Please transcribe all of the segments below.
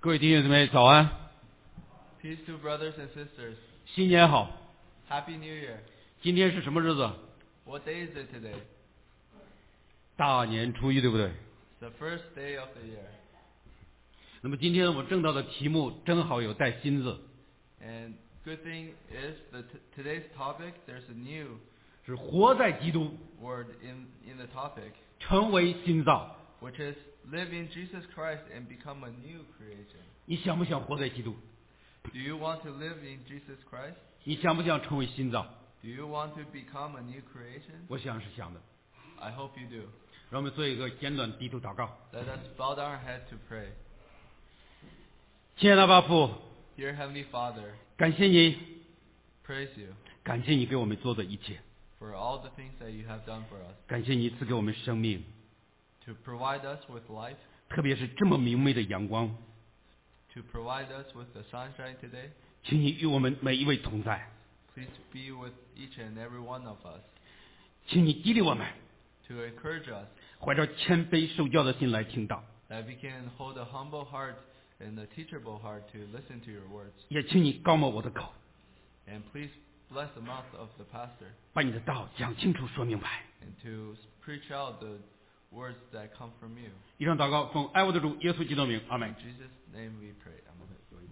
各位弟兄姊妹早安， Peace to brothers and sisters. 新年好。 Happy New Year. 今天是什么日子？ What day is it today? 大年初一，对不对？ It's the first day of the year. 那么今天我正道的题目正好有带新字， And good thing is that today's topic, there's a new 是活在基督， word in the topic, 成为新造。 which is live in Jesus Christ and become a new creation. 你想不想活在基督？ Do you want to live in Jesus Christ? 你想不想成为新造？ Do you want to become a new creation? 我想是想的。 I hope you do. 让我们做一个简短低头祷告。 Let us bow down our head to pray. 亲爱的阿爸父， Dear Heavenly Father, 感谢你， praise you 感谢你给我们做的一切， for all the things that you have done for us, 感谢你赐给我们生命， to provide us with life, 特别是这么明媚的阳光， to provide us with the sunshine today. 请你与我们每一位同在， Please be with each and every one of us, 请你激励我们， to encourage us, 怀着谦卑受教的心来听道， that we can hold a humble heart and a teachable heart to listen to your words. 也请你高抹我的口， And please bless the mouth of the pastor, 把你的道讲清楚说明白。 and to preach out the words that come from you. 以上祷告奉爱我的主耶稣基督的名，阿门 In。Jesus' name we pray. Amen.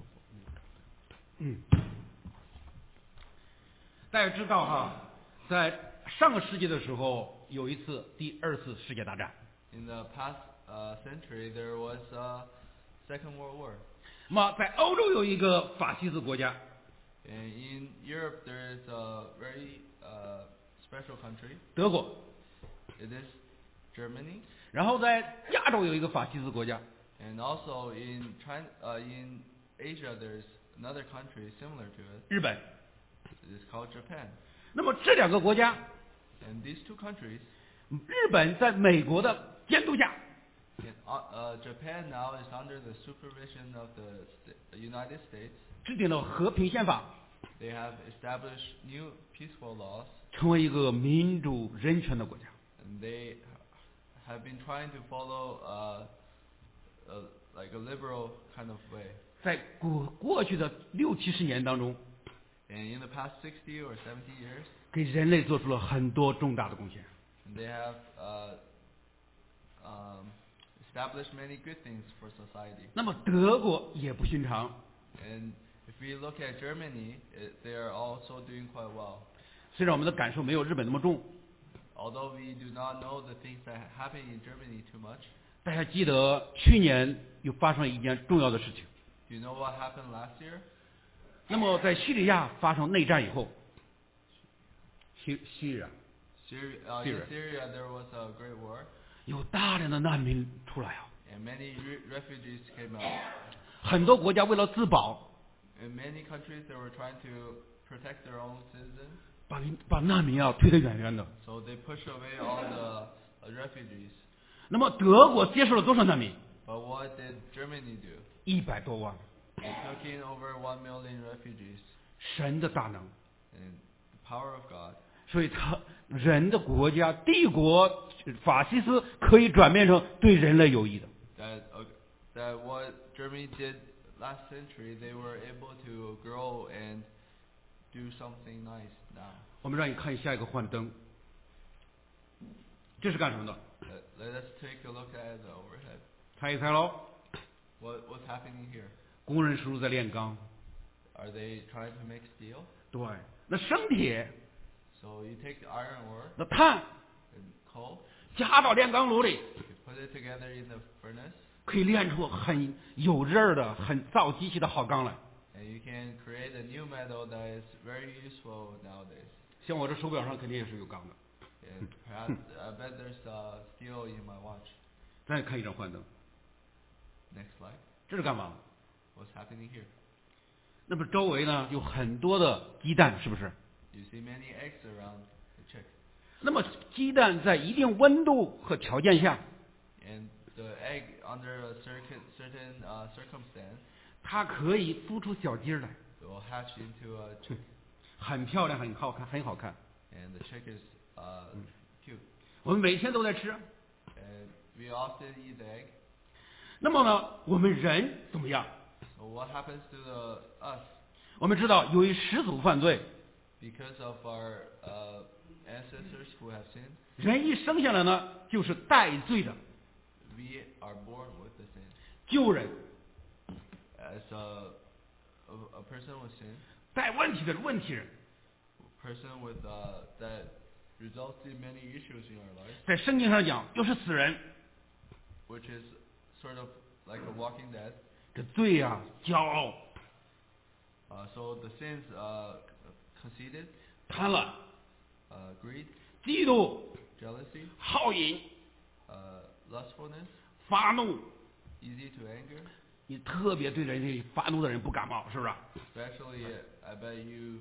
大家知道哈，在上个世纪的时候，有一次第二次世界大战。 In the past century, there was a Second World War. 那么在欧洲有一个法西斯国家， And in Europe, there is a very special country. 德国。 It is Germany. 然后在亚洲有一个法西斯国家， And also in China, in Asia, there's another country similar to it. 日本。 It is called Japan. 那么这两个国家， And these two countries, 日本在美国的监督下， Japan now is under the supervision of the United States. 制定了和平宪法， They have established new peaceful laws, 成为一个民主人权的国家。 and they have been trying to follow like a liberal kind of way. 在过去的60-70年当中， And in the past 60 or 70 years, 给人类做出了很多重大的贡献。 they have established many good things for society. 那么德国也不寻常， And if we look at Germany, they are also doing quite well. 虽然我们的感受没有日本那么重， Although we do not know the things that happen in Germany too much, 大家记得去年又发生了一件重要的事情。 do you know what happened last year? 那么在叙利亚发生内战以后，叙利亚 In Syria, there was a great war, 有大量的难民出来啊， and many refugees came out. 很多国家为了自保， In many countries, they were trying to protect their own citizens, 把难民啊推得远远的。 so they pushed away all the refugees. 那么德国接受了多少难民 But what did Germany do? ？100多万。 They took in over 1 million refugees, 神的大能， and the power of God. 所以他人的国家帝国法西斯可以转变成对人类有益的。 That what Germany did last century, they were able to grow and do something nice now. 我们让你看下一个幻灯，这是干什么的？ Let us take a look at the overhead. 猜一猜喽。 What's happening here? 工人是不是在炼钢？ Are they trying to make steel? 对，那生铁， So you take the iron ore 那碳 and coal, 加到炼钢炉里， you put it together in the furnace, 可以炼出很有刃儿的、很造机器的好钢来。 and you can create a new metal that is very useful nowadays. 像我这手表上肯定也是有钢的。 And perhaps I bet there's steel in my watch. 再看一张幻灯， Next slide. 这是干嘛？ What's happening here? 那么周围呢有很多的鸡蛋，是不是？ You see many eggs around the chick. 那么鸡蛋在一定温度和条件下， And the egg, under a certain circumstance, 它可以孵出小鸡儿来， it will hatch into a chick. 很漂亮，很好看，很好看。 And the chick is cute. 我们每天都在吃。 And we often eat the egg. 那么呢，我们人怎么样？ What happens to us 我们知道，由于始祖犯罪， because of our ancestors who have sinned? 人一生下来呢，就是带罪的 We are born with the sin. 旧人， As a person with sin, 带问题的问题人， person with that results in many issues in our life, 在圣经上讲又是死人。 which is sort of like a walking dead. 这罪啊，骄傲、 So the sins, conceited, 贪婪、 greed, 嫉妒、 jealousy, 好饮、 lustfulness, 发怒。 easy to anger. 你特别对人家发怒的人不感冒，是不是？ Especially, I bet you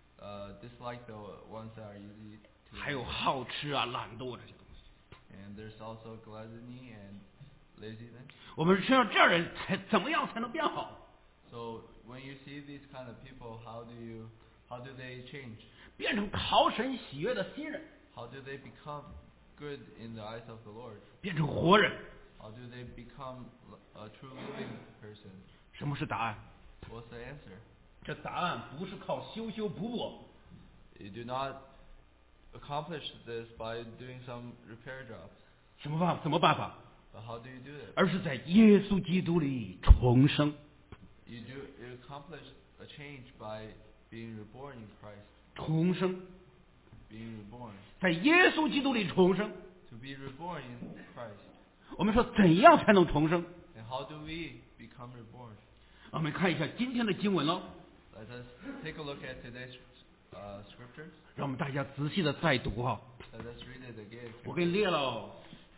dislike the ones that are easy to 还有 anger. 好吃啊、懒惰这些东西。 And there's also gluttony and laziness. 我们需要这样人才怎么样才能变好？ So when you see these kind of people, how do they change? 变成讨神喜悦的新人， How do they become good in the eyes of the Lord? 变成活人。 How do they become a true living person? 什么是答案？ What's the answer? 这答案不是靠修修补补， You do not accomplish this by doing some repair jobs. 什么办法？ But how do you do it? 而是在耶稣基督里重生。 You accomplish a change by being reborn in Christ. 重生， Being reborn. 在耶稣基督里重生。 To be reborn in Christ. 我们说怎样才能重生？ And how do we become reborn? 我们看一下今天的经文喽， Let us take a look at today's scriptures. 让我们大家仔细的再读哈。 Let us read it again. 我给你列了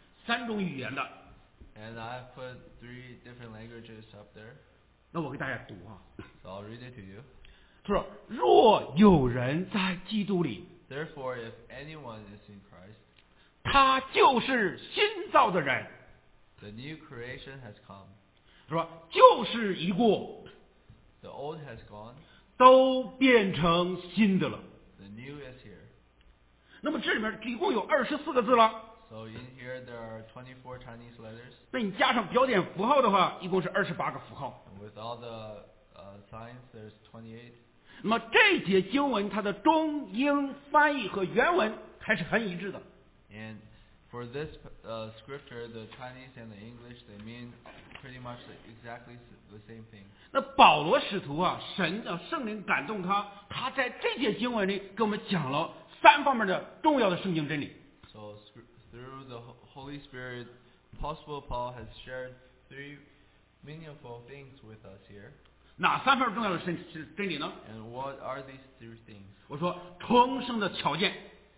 3种语言的， And I have put 3 different languages up there. 那我给大家读哈。 So I'll read it to you. 他说：“若有人在基督里， Therefore, if anyone is in Christ, 他就是新造的人。 the new creation has come. 说旧事已过， The old has gone. 都变成新的了。 The new is here. 那么这里面一共有24个字了。 So in here there are 24 Chinese letters. 那你加上标点符号的话，一共是28个符号。 And with all the signs, there's 28. 那么这节经文它的中英翻译和原文还是很一致的。 And for this scripture, the Chinese and the English, they mean pretty much exactly the same thing. 那保罗使徒啊，圣灵感动他，他在这节经文里给我们讲了3方面的重要的圣经真理。 So through the Holy Spirit, Apostle Paul has shared 3 meaningful things with us here. 哪3方面重要的真理呢？ And what are these 3 things? 我说重生的条件，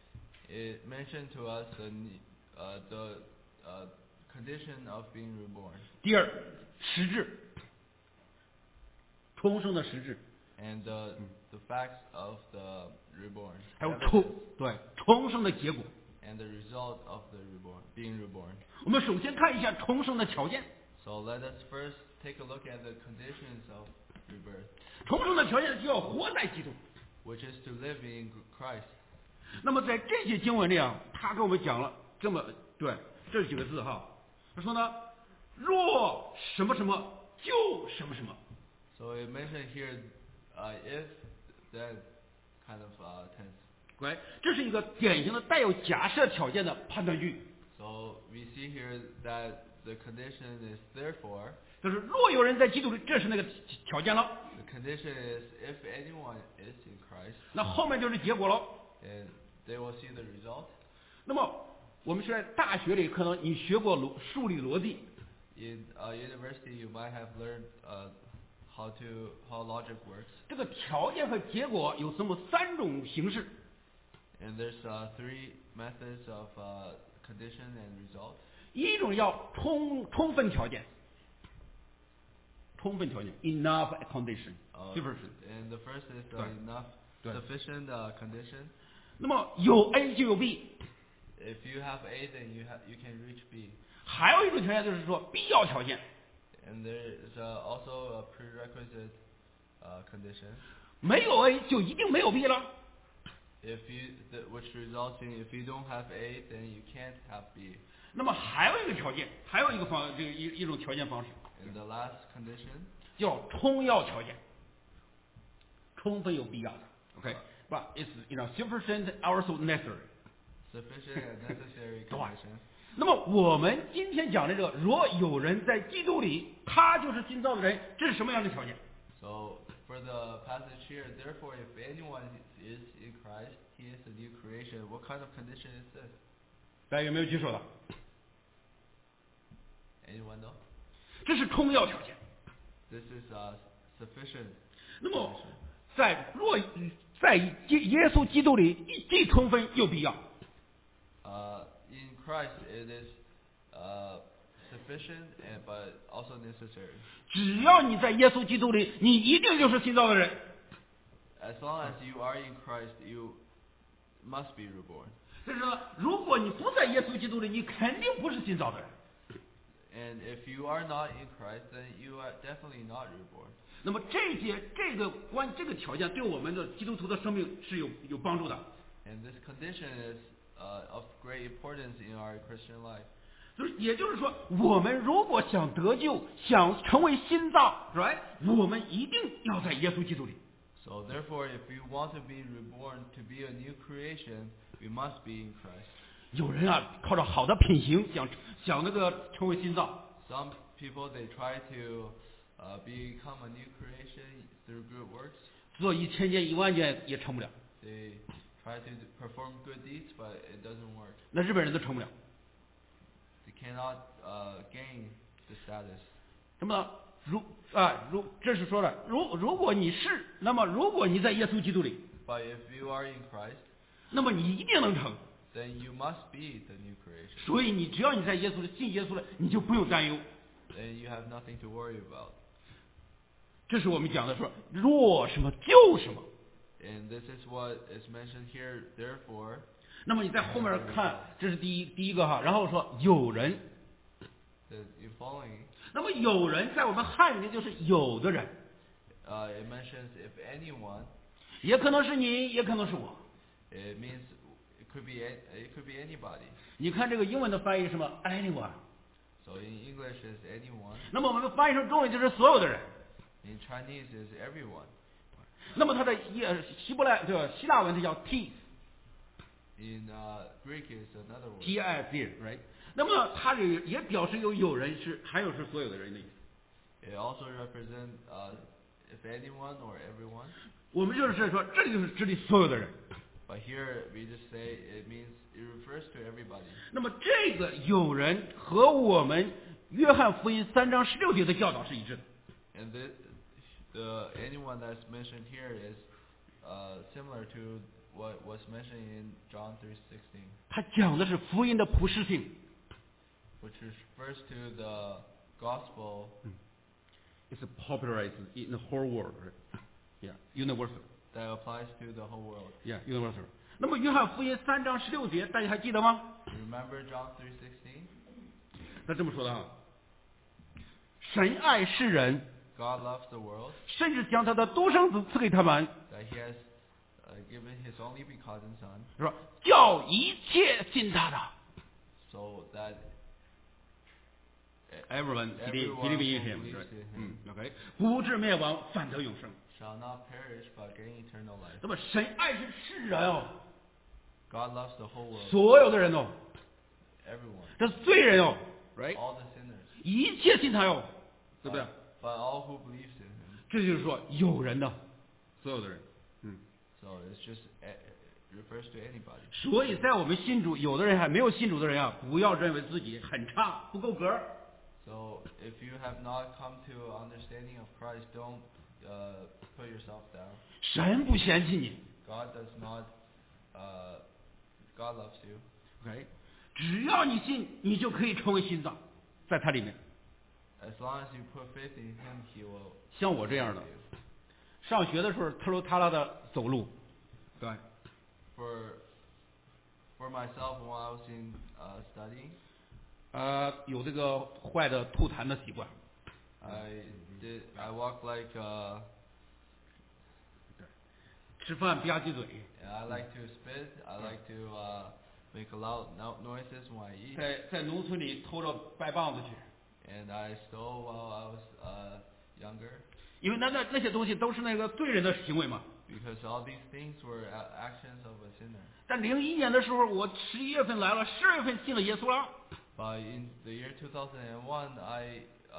It mentioned to us the condition of being reborn. 第二实质，重生的实质， And the facts of the reborn. 还有 evidence, 重生的结果。 and the result of the being reborn. 我们首先看一下重生的条件。 So let us first take a look at the conditions of rebirth, 重生的条件就要活在基督。 which is to live in Christ. 那么在这些经文里啊，他给我们讲了这几个字哈。他说呢，若什么什么就什么什么。 So it mentioned here, if, then kind of tense. 对，这是一个典型的带有假设条件的判断句。 So we see here that the condition is therefore. 就是若有人在基督里，这是那个条件了。 The condition is if anyone is in Christ, 那后面就是结果喽。 and they will see the result. 那么我们是在大学里，可能你学过数理逻辑。 In university, you might have learned how logic works. 这个条件和结果有这么3种形式。 And there's 3 methods of condition and result. 一种叫充分条件，enough condition， 是不是？ And the first is 对。 enough, 对。 sufficient condition. 那么有 A 就有 B， If you have A, then you can reach B. 还有一种条件就是说必要条件， And there is also a prerequisite condition. 没有 A 就一定没有 B 了。 Which results in if you don't have A, then you can't have B. 那么还有一个条件，还有一种条件方式， And the last condition 叫充要条件，充分有必要的。OK，but it's sufficient also necessary。 sufficient and necessary 对吧 condition. 那么我们今天讲的这个，若有人在基督里，他就是新造的人，这是什么样的条件？ So for the passage here, therefore, if anyone is in Christ, he is a new creation. What kind of condition is this? 大家有没有举手的？ Anyone know? 这是充要条件。 This is sufficient. 那么在耶稣基督里，既充分又必要。 In Christ, it is sufficient but also necessary. 只要你在耶稣基督里，你一定就是新造的人。 As long as you are in Christ, you must be reborn. 就是说，如果你不在耶稣基督里，你肯定不是新造的人。 And if you are not in Christ, then you are definitely not reborn. 那么这个条件对我们的基督徒的生命是有帮助的。 And this condition is of great importance in our Christian life. 也就是说，我们如果想得救，想成为新造 ，right？ 我们一定要在耶稣基督里。 So therefore, if we want to be reborn, to be a new creation, we must be in Christ. 有人啊，靠着好的品行，想那个成为新造。 Some people, they try to become a new creation through good works. 做1000件10000件也成不了。 They try to perform good deeds, but it doesn't work. 那日本人都成不了。 They cannot gain the status. 什么呢？这是说了，如果你是，那么如果你在耶稣基督里， But if you are in Christ, 那么你一定能成。 then you must be the new creation. 所以只要你在耶稣里信耶稣了，你就不用担忧。 Then you have nothing to worry about. 这是我们讲的说，若什么就什么。 And this is what is mentioned here. Therefore, 那么你在后面看，这是第一个哈，然后说有人， in following, 那么有人在我们汉语里就是有的人， it mentions if anyone. 也可能是你，也可能是我。 It means it could be anybody. 你看这个英文的翻译是什么 anyone， So in English is anyone. 那么我们翻译成中文就是所有的人。 In Chinese is everyone. 那么它的希腊文它叫 t In Greek is another word. t i z，right？ 那么它也表示有人是，还有是所有的人的意思。 It also represents if anyone or everyone. 我们就是说，这里就是指的所有的人。 But here we just say it means it refers to everybody. 那么这个有人和我们约翰福音3章16节的教导是一致的。 And the anyone that's mentioned here is similar to what was mentioned in John 3:16, 它讲的是福音的普适性。 which refers to the gospel. It's popularized in the whole world, right? Yeah, universal. That applies to the whole world. Yeah, universal. 那么约翰福音3章16节，大家还记得吗？ Remember John 3:16? 他这么说的哈：神爱世人， God loves the world, 甚至将他的独生子赐给他们， that He has given His only begotten Son, 是吧？叫一切信他的 so that everyone everyone believe who in him. believes Right? in Him OK，不至灭亡，反得永生。 shall not perish but gain eternal life. 那么神爱是世人哦， God loves the whole world, 所有的人哦， everyone, 这是罪人哦，right？ all the sinners, 一切信他哟，对不对？ but all who believes in Him. 这就是说有人的，所有的人。 So it's just refers to anybody. 所以在我们信主，有的人还没有信主的人啊，不要认为自己很差，不够格。 So if you have not come to an understanding of Christ, don't put yourself down. 神不嫌弃你 God does not. God loves you. ，OK？只要你信，你就可以成为新造，在他里面。 As long as you put faith in Him, He will. 像我这样的 save you. 上学的时候特噜塔拉的走路，对， For myself, when I was in studying, 有这个坏的吐痰的习惯。 I walk like. 吃饭吧唧嘴， I like to spit. I like to make loud noises when I eat. 在农村里偷着掰棒子去。 And I stole while I was younger. 因为那些东西都是那个罪人的行为嘛。 Because all these things were actions of a sinner. 但01年的时候，我11月份来了，12月份信了耶稣了。 But in the year 2001, I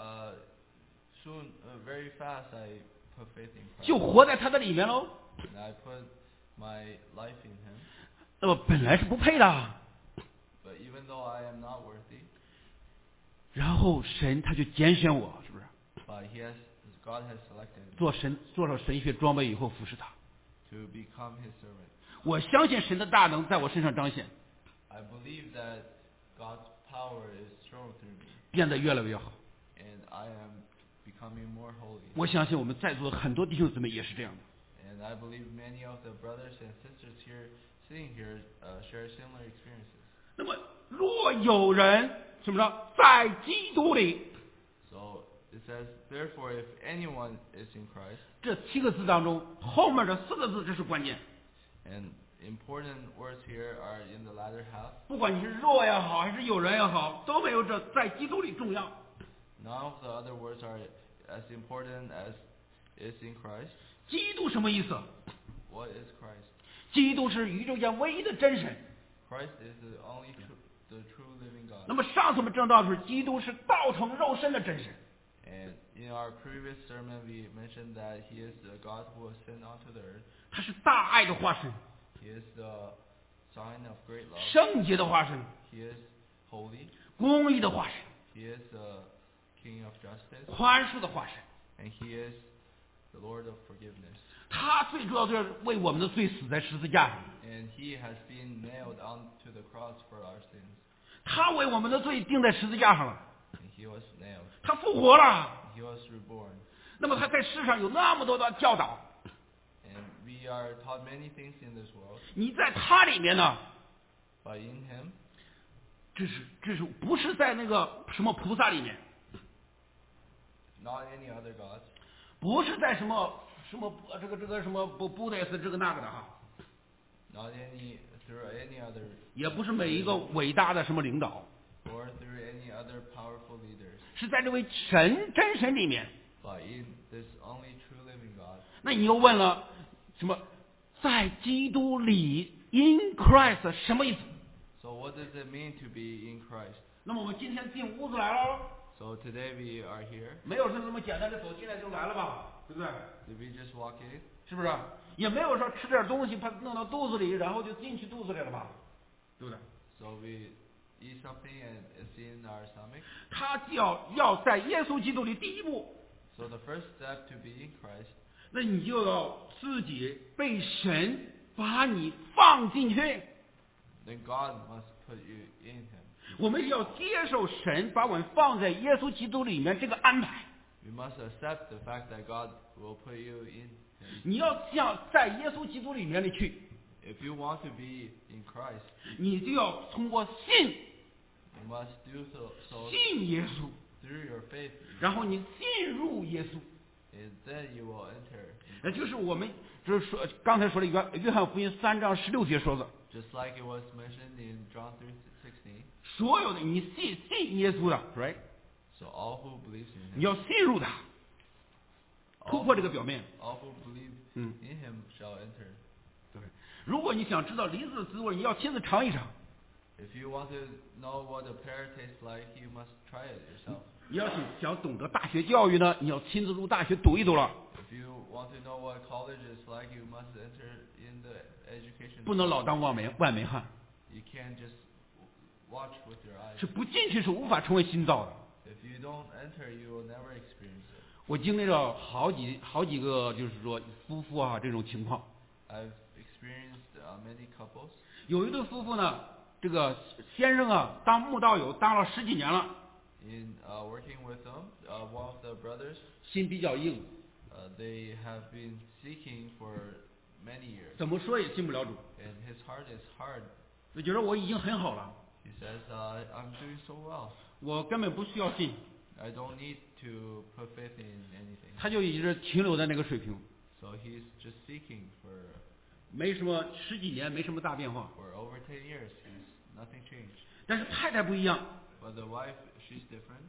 soon, very fast, I put faith in Christ. 就活在他的里面喽。 And I put my life in Him. 那么本来是不配的， But even though I am not worthy, 然后神他就拣选我，是不是？ but God has selected me 做上神学装备以后服侍他。 to become His servant. 我相信神的大能在我身上彰显， I believe that God's power is shown through me, 变得越来越好。 and I am becoming more holy. 我相信我们在座的很多弟兄姊妹也是这样的。 And I believe many of the brothers and sisters here, sitting here, share similar experiences. 那么，若有人什么呢，在基督里， So it says, therefore, if anyone is in Christ, 这7个字当中，后面的4个字这是关键。 and important words here are in the latter half. 不管你是弱也好，还是有人也好，都没有这在基督里重要。 None of the other words are as important as is in Christ. 基督什么意思？ What is Christ? 基督是宇宙间唯一的真神。 Christ is the true living 那 God. 么上次我们正道是基督是道成肉身的真神。 And in our previous sermon, we mentioned that He is the God who was sent onto the earth. 他是大爱的化身， He is the sign of great love. 圣洁的化身， He is holy. 公义的化身， He is the King of justice. 宽恕的化身。 And He is the Lord of forgiveness. 他最主要就是为我们的罪死在十字架上， And He has been nailed onto the cross for our sins. 他为我们的罪钉在十字架上了， And He was nailed. 他复活了。 He was reborn. 那么他在世上有那么多的教导， And we are taught many things in this world. 你在他里面呢， But in Him, 这是不是在那个什么菩萨里面， not any other gods. 不是在什么这个什么布袋斯这个那个的哈， Not through any other, 也不是每一个伟大的什么领导， or through any other powerful leaders. 是在这位真神里面。 But in this only true living God. 那你又问了，什么在基督里 in Christ 什么意思？ So what does it mean to be in Christ? 那么我们今天进屋子来了， So today we are here. 没有说那么简单的走进来就来了吧，对不对？ Did we just walk in? 是不是？也没有说吃点东西把它弄到肚子里，然后就进去肚子里了吧，对不对？ So we eat something and it's in our stomach. 他要在耶稣基督里第一步， So the first step to be in Christ, 那你就要自己被神把你放进去。 then God must put you in Him. 我们要接受神把我们放在耶稣基督里面这个安排。 We must accept the fact that God will put you in Him. 你要像在耶稣基督里面里去， If you want to be in Christ, 你就要通过信 you must do so 信耶稣， through your faith, 然后你进入耶稣。 and then you will enter. 那就是我们就是说刚才说的约翰福音3章16节说的， Just like it was mentioned in John 3:16. 所有的你信耶稣的 ，right？ So all who believes in 你 Him, 要信入他，突破这个表面。 all who believe Mm. in Him shall enter. 对，如果你想知道梨子的滋味，你要亲自尝一尝。 If you want to know what a pear tastes like, you must try it yourself. 你要想懂得大学教育呢，你要亲自入大学读一读了， If you want to know what college is like, you must enter in the education. 不能老当万梅汉， You can't just watch with your eyes. 是不进去是无法成为新造的。 If you don't enter, you will never experience it. 我经历了好几个，就是说夫妇啊这种情况。 I've experienced many couples. 有一对夫妇呢，这个先生啊当慕道友当了10几年了， In working with them, one of the brothers, 心比较硬， they have been seeking for many years, 怎么说也信不了主。 and his heart is hard. 我觉得我已经很好了， He says, I'm doing so well. 我根本不需要信， I don't need to put faith in anything. 他就一直停留在那个水平， So he's just seeking for 没什么10几年没什么大变化。 over 10 years. Nothing changed. 但是太太不一样， But the wife, she's different.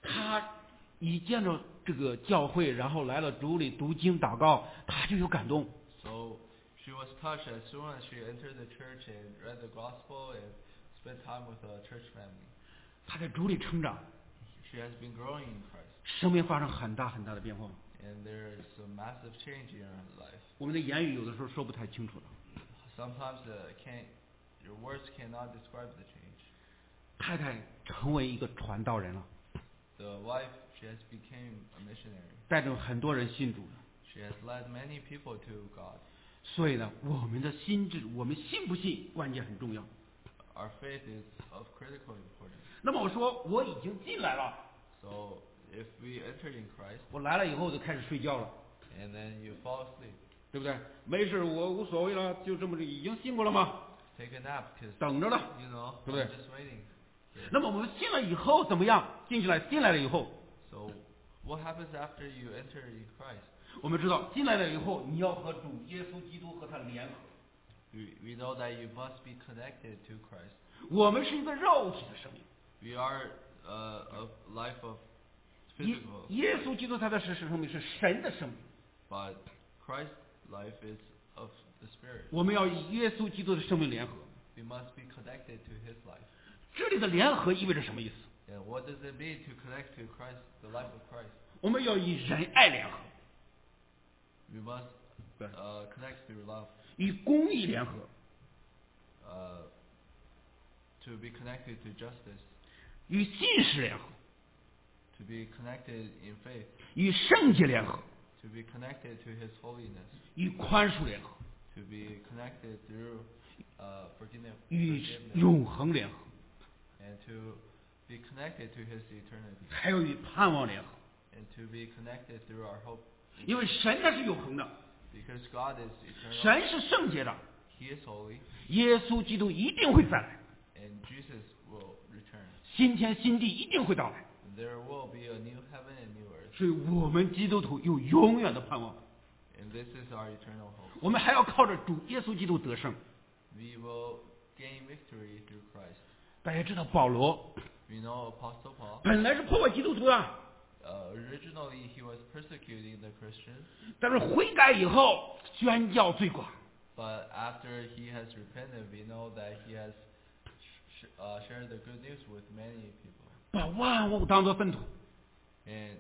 他一见到这个教会，然后来了主里读经祷告，他就有感动。 So she was touched as soon as she entered the church and read the gospel and spent time with the church family. 他在主里成长， She has been growing in Christ, 生命发生很大很大的变化。 and there's a massive change in her life. 我们的言语有的时候说不太清楚了。 Sometimes your words cannot describe the change. 太太成为一个传道人了， The wife, she has become a missionary. 带着很多人信主了。 She has led many people to God. 所以呢，我们的心智，我们信不信，关键很重要。 Our faith is of critical importance. 那么我说我已经进来了， So if we enter in Christ 我来了以后就开始睡觉了， and then you fall asleep, 对不对？没事，我无所谓了，就这么着，已经信过了吗？ take a nap because, 等着了。 you know, 对不对？ I'm just waiting. 那么我们信了以后怎么样？进来了以后， So what happens after you enter in Christ? 我们知道进来了以后，你要和主耶稣基督和他联合。 We know that you must be connected to Christ. 我们是一个肉体的生命， We are a life of 耶 physical, 耶稣基督他的生命是神的生命， but Christ's life is of the Spirit. 我们要以耶稣基督的生命联合。 We must be connected to His life. 这里的联合意味着什么意思？ And what does it mean to connect to Christ, the life of Christ? 我们要以仁爱联合， We must connect through love. 以公义联合， To be connected to justice. 与信实联合， To be connected in faith. 与圣洁联合， To be connected to His holiness. 与宽恕联合， To be connected through forgiveness. 与永恒联合， And to be connected to His eternity. 还有与盼望联合。 And to be connected through our hope. 因为神他是永恒的， Because God is eternal. 神是圣洁的， He is holy. 耶稣基督一定会再来， And Jesus will return. 新天新地一定会到来。 And there will be a new heaven and new earth. 所以我们基督徒有永远的盼望， And this is our eternal hope. 我们还要靠着主耶稣基督得胜。 We will gain victory through Christ. 大家知道保罗 We know Apostle Paul. 本来是破坏基督徒的， Originally, he was persecuting the Christians. 但是悔改以后宣教最广， But after he has repented, we know that he has shared the good news with many people. 把万物当作粪土， And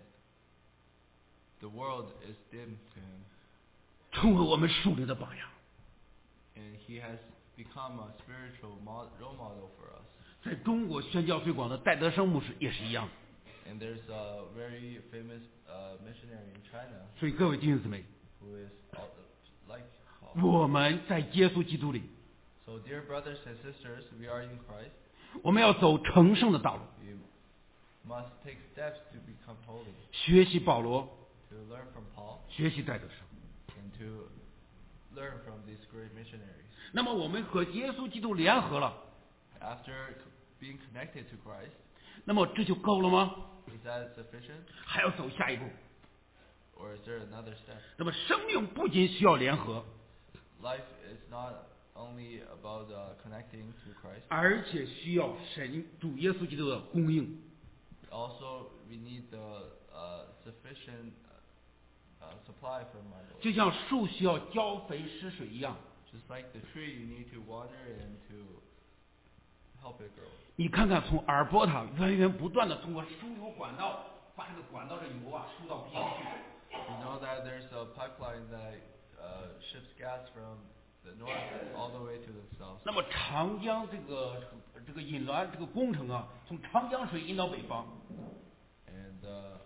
the world is dim to him. 成为我们属灵的榜样。 And he has become a spiritual role model for us. 在中国宣教最广的戴德生牧师也是一样。 And there's a very famous missionary in China 所以各位弟兄姊妹， who is like Paul. 我们在耶稣基督里， So dear brothers and sisters, we are in Christ. 我们要走成圣的道路， We must take steps to become holy, 学习保罗， to learn from Paul, 学习戴德生。 and to learn from these great missionaries. 那么我们和耶稣基督联合了， After being connected to Christ, 那么这就够了吗？ is that sufficient? 还要走下一步。 Or is there another step? 那么生命不仅需要联合， Life is not only about connecting to Christ. 而且需要神主耶稣基督的供应。 Also, we need the sufficient supply from our Lord. 就像树需要浇肥施水一样， Just like the tree, you need to water and to help it grow. 你看看从阿尔伯塔源源不断的通过输油管道，把这个管道的油啊输到边去。 You know that there's a pipeline that ships gas from the north all the way to the south. 那么长江这个引滦这个工程啊，从长江水引到北方， And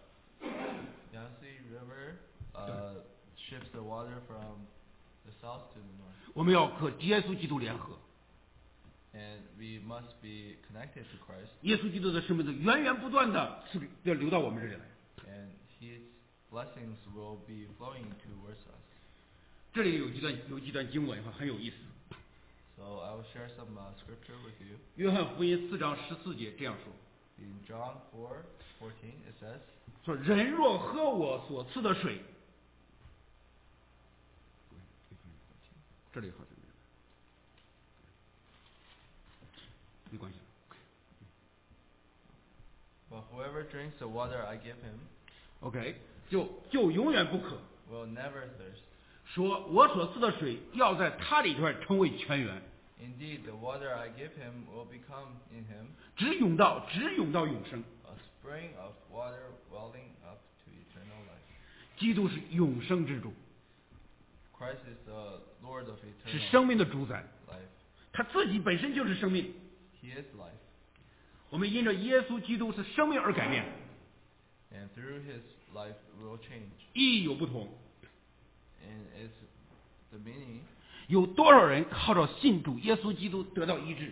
Yangtze River ships the water from the south to the north. 我们要和耶稣基督联合， And we must be connected to Christ. 耶稣基督的生命的源源不断的是要流到我们这里来。 And His blessings will be flowing towards us. 这里有几段经文哈，很有意思。 So I will share some scripture with you. 约翰福音4章14节这样说： In John 4:14, it says, 说人若喝我所赐的水，这里好像没关系。 But whoever drinks the water I give him OK， 就永远不渴。 will never thirst. 说我所赐的水要在他里边成为泉源， Indeed, the water I give him will become in him 直涌到永生。 a spring of water welling up to eternal life. 基督是永生之主， Christ is the Lord of 是 eternal 生命的主宰， life. 他自己本身就是生命。 He is life. 我们因着耶稣基督是生命而改变， And through his life will change. 意义有不同。 And it's the meaning. 有多少人靠着信主耶稣基督得到医治，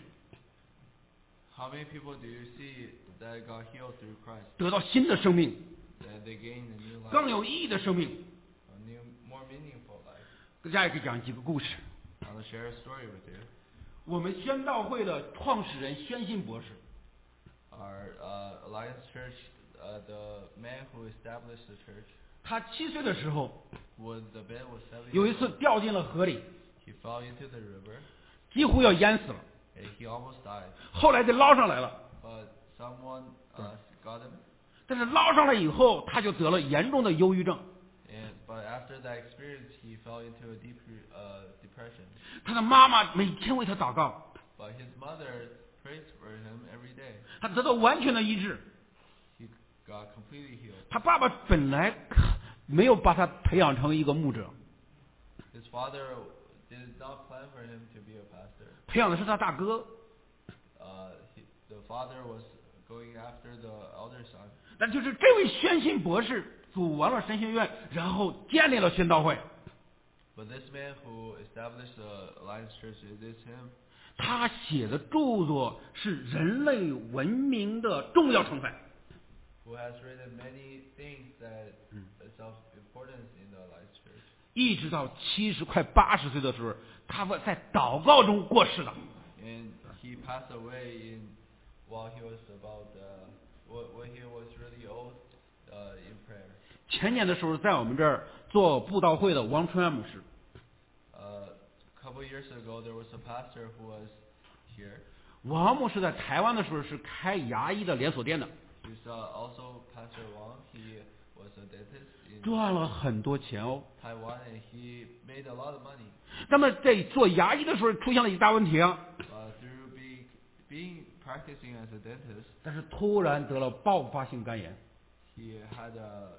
How many people do you see that got healed through Christ? 得到新的生命， That they gained a new 更 life, 有意义的生命？ a new, more meaningful life. 大家也可以讲几个故事。 I will share a story with you. 我们宣道会的创始人宣信博士， Our Alliance Church, the man who established the church, 他7岁的时候， when the man was 7 有 years 一次 old, 掉进了河里， he fell into the river 几乎要淹死了。 and he almost died. 后来给捞上来了， But someone got him. 但是捞上来以后，他就得了严重的忧郁症。 But after that experience, he fell into a deep depression. 他的妈妈每天为他祷告， But his mother prays for him every day. 他得到完全的医治。 He got completely healed. 他爸爸本来没有把他培养成一个牧者， His father did not plan for him to be a pastor. 培养的是他大哥。 The father was going after the elder son. 但就是这位宣信博士组完了神学院，然后建立了宣道会。 But this man who established the Alliance Church, it is him. 他写的著作是人类文明的重要成分。 Who has written many things that is of importance in the Alliance Church. 一直到70快80岁的时候，他在祷告中过世的。 And he passed away while he was when he was really old in prayer. 前年的时候，在我们这儿做布道会的王春安牧师， A couple years ago, there was a pastor who was here. 王牧师在台湾的时候是开牙医的连锁店的， He's also Pastor Wang. He was a dentist in 赚了很多钱哦。 Taiwan, and he made a lot of money. 那么在做牙医的时候出现了一大问题啊， Through being practicing as a dentist, 但是突然得了爆发性肝炎， he had a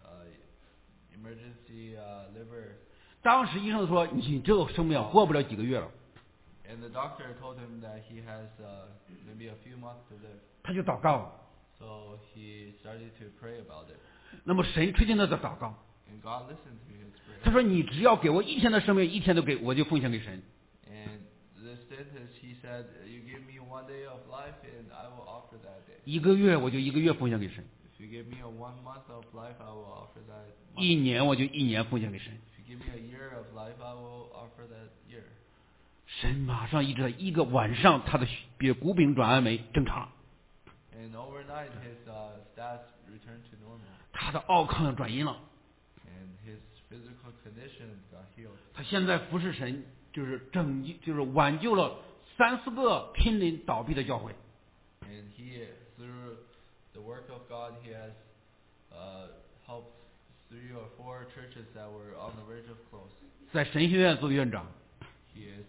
emergency liver. 当时医生说你这个生命活不了几个月了， And the doctor told him that he has maybe a few months to live. 他就祷告。 So he started to pray about it. 那么神推荐他的祷告， And God listened to his 他 prayer. 说你只要给我1天的生命，1天都给我就奉献给神。 And this dentist, he said, you give me 1 day of life and I will offer that day. 1个月我就1个月奉献给神， If you give me a 1 month of life, I will offer that month. 1年我就1年奉献给神。 If you give me a year of life, I will offer that year. 神马上医治他，一个晚上他的骨柄转氨酶正常了， And overnight, his stats returned to normal. 他的奥抗转阴了。 And his physical condition got healed. 他现在服侍神，就是挽救了3、4个濒临倒闭的教会。 And he, through the work of God, he has helped 3 or 4 churches that were on the verge of close. 在神学院做院长， He is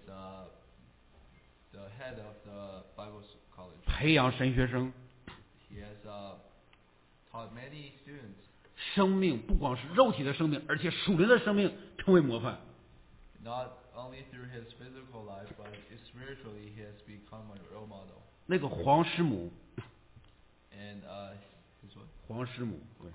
the head of the Bible college. 培养神学生。 He has taught many students. 生命不光是肉体的生命，而且属灵的生命成为模范。 Not only through his physical life, but spiritually, he has become a role model. 那个黄师母， And his what? 黄师母，对，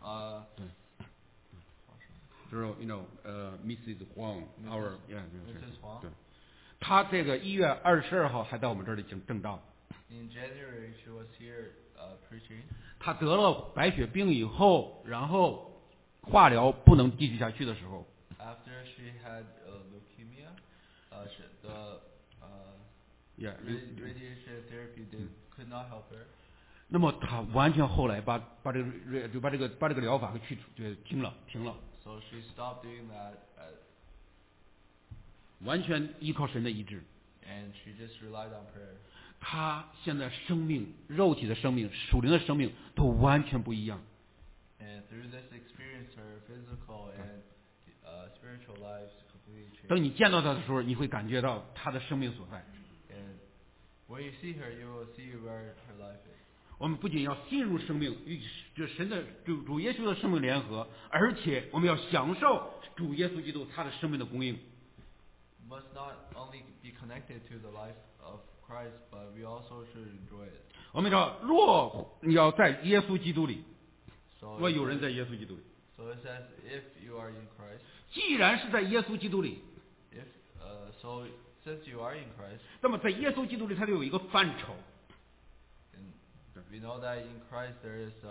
就是 Mrs. Huang our Mrs. Huang. 对，她这个1月22号还到我们这里正道。 In January, she was here preaching. 她得了白血病以后，然后化疗不能继续下去的时候， After she had leukemia, the Yeah, radiation therapy could not help her. 那么她完全后来把这个疗法给停了， So she stopped doing that. 完全依靠神的医治。 And she just relied on prayer. 她现在生命、肉体的生命、属灵的生命都完全不一样。 And through this experience, her physical and spiritual lives completely changed. 等你见到她的时候，你会感觉到她的生命所在。 And when you see her, you will see where her life is. 我们不仅要进入生命与这神的主耶稣的生命联合，而且我们要享受主耶稣基督他的生命的供应。 We must not only be connected to the life of Christ, but we also should enjoy it. 我们要若你要在耶稣基督里， So 若有人在耶稣基督里， so it says, if you are in Christ, 既然是在耶稣基督里， so since you are in Christ, 那么在耶稣基督里，它就有一个范畴。 and we know that in Christ there is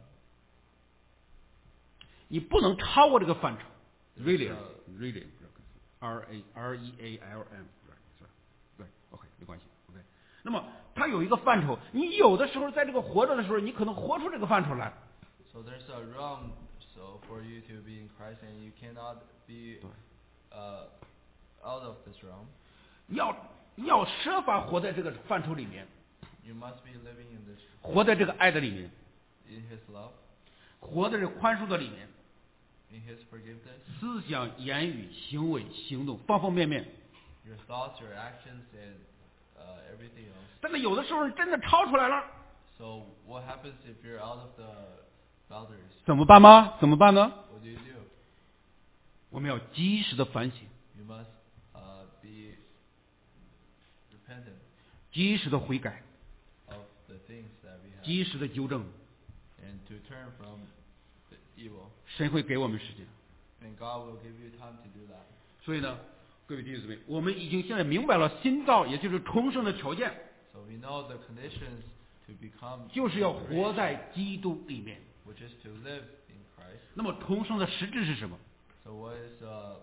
你不能超过这个范畴。 Really? Really, R-E-A-L-M， 对 ，OK， 没关系 ，OK。那么它有一个范畴，你有的时候在这个活着的时候，你可能活出这个范畴来。 so there's a realm so for you to be in Christ, and you cannot be out of this realm. 你要设法活在这个范畴里面， You must be living in this, 活在这个爱的里面， in His love, 活在这宽恕的里面， in His forgiveness. 思想、言语、行为、行动方方面面。 Your thoughts, your actions, and everything else. 但是有的时候真的超出来了， So what happens if you're out of the boundaries? 怎么办吗？怎么办呢？ What do you do? 我们要及时的反省， You must be repentant 及时的悔改， of the things that we have, 及时的纠正。 and to turn from the evil. 神会给我们时间。 And God will give you time to do that. 所以呢，各位弟兄姊妹，我们已经现在明白了新造，也就是重生的条件， So we know the conditions to become 就是要 new 活 creation, 在基督里面。 which is to live in Christ. 那么重生的实质是什么？ So what is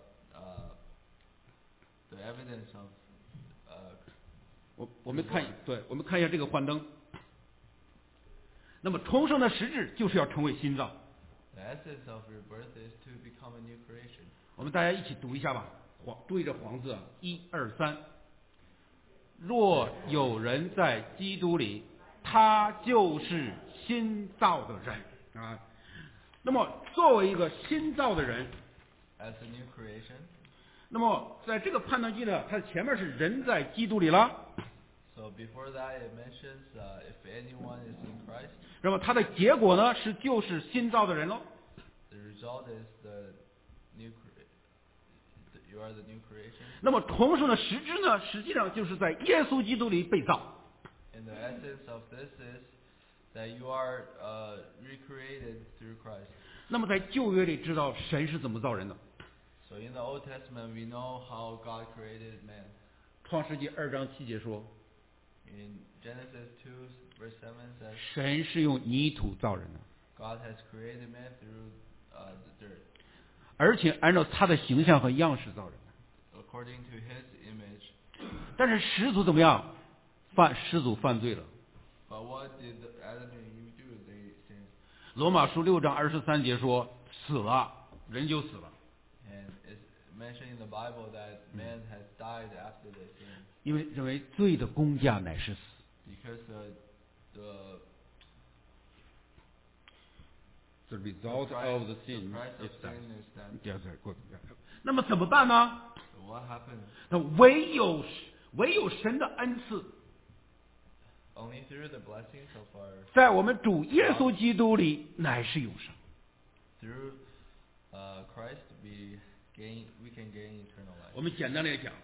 the evidence of 我们看，对，我们看一下这个幻灯。那么重生的实质就是要成为新造。 the essence of your birth is to become a new creation. 我们大家一起读一下吧，注意这黄字啊，1、2、3。若有人在基督里，他就是新造的人啊。那么作为一个新造的人， As a new creation. 那么在这个判断句呢，它前面是人在基督里了， So before that it mentions if anyone is in Christ, 那么它的结果呢就是新造的人喽。 the result is you are the new creation. 那么重生的实质呢，实际上就是在耶稣基督里被造。 And the essence of this is that you are recreated through Christ. 那么在旧约里知道神是怎么造人的， So in the Old Testament we know how God created man. 创世纪2章7节说， In Genesis 2 verse 7 says 神是用泥土造人的， God has created man through the dirt, 而且按照他的形象和样式造人的。 according to His image. 但是始祖怎么样？始祖犯罪了。 But what did Adam and Eve do? They sinned. 罗马书6章23节说，死了，人就死了， And it's mentioned in the Bible that man has died after they sinned 因为认为罪的工价乃是死。 because the The result of the sin price of is death. sin is death. Yes, good. 那么怎么办呢？ So what happened? 那唯有神的恩赐， Only through the blessings of our 在我们主耶稣基督里乃是永生。 through Christ we can gain eternal life. 我们简单来讲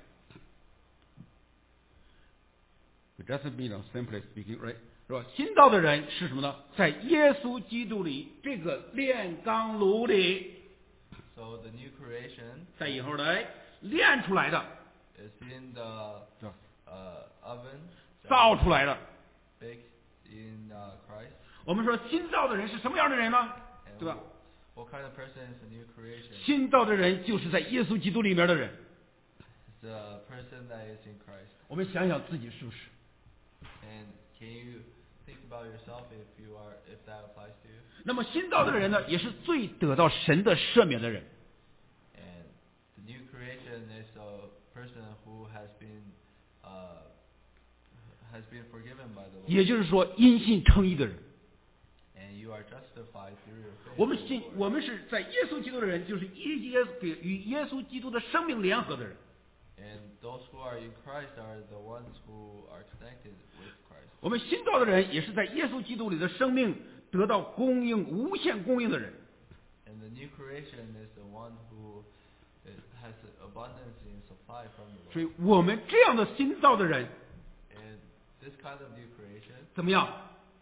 ，just be simply speaking, right？ 是吧？新造的人是什么呢？在耶稣基督里这个炼钢炉里， So the new creation 在以后来炼出来的， is in the 是吧？ oven 造出来的。 baked in Christ. 我们说新造的人是什么样的人呢？ And 对吧？ what kind of person is a new creation? 新造的人就是在耶稣基督里面的人。 It's the person that is in Christ. 我们想想自己是不是？ And can you think about yourself if that applies to you? 那么新造的人呢，也是最得到神的赦免的人。 And the new creation is a person who has been has been forgiven by the Lord. 也就是说，因信称义的人。 And you are justified through your faith. 我们是在耶稣基督的人，就是与耶稣基督的生命联合的人。 And those who are in Christ are the ones who are connected with Christ. 我们新造的人，也是在耶稣基督里的生命得到供应、无限供应的人。 And the new creation is the one who has abundance in supply from the Lord. 所以我们这样的新造的人， And this kind of new creation, 怎么样？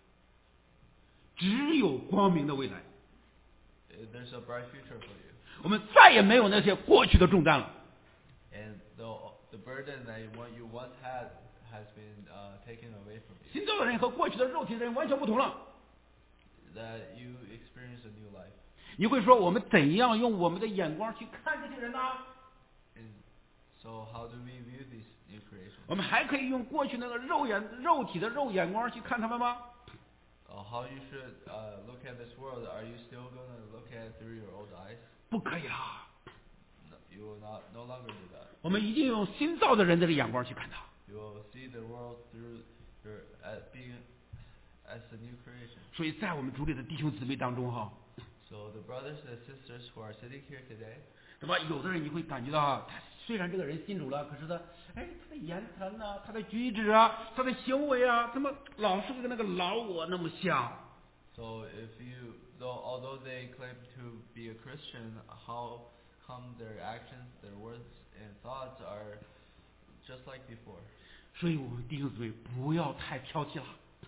只有光明的未来。 there's a bright future for you. 我们再也没有那些过去的重担了。 And the burden that you once had has been taken away from you. 新造的人和过去的肉体的人完全不同了。 That you experience a new life. 你会说，我们怎样用我们的眼光去看这些人呢？ And so how do we view these new creations? 我们还可以用过去那个肉体的眼光去看他们吗？ How you should look at this world? Are you still going to look at it through your old eyes? 不可以啦。 No, you will no longer do that. 我们一定用新造的人的眼光去看他。 You will see the world through being as a new creation. 所以在我们主里的弟兄姊妹当中哈， So the brothers and sisters who are sitting here today, 对吧？有的人你会感觉到哈，他虽然这个人信主了，可是他的言谈呐、他的举止啊，他的行为啊，怎么老是跟那个老我那么像？ so although they claim to be a Christian, how come their actions, their words and thoughts are just like before? 所以我们弟兄姊妹不要太挑剔了。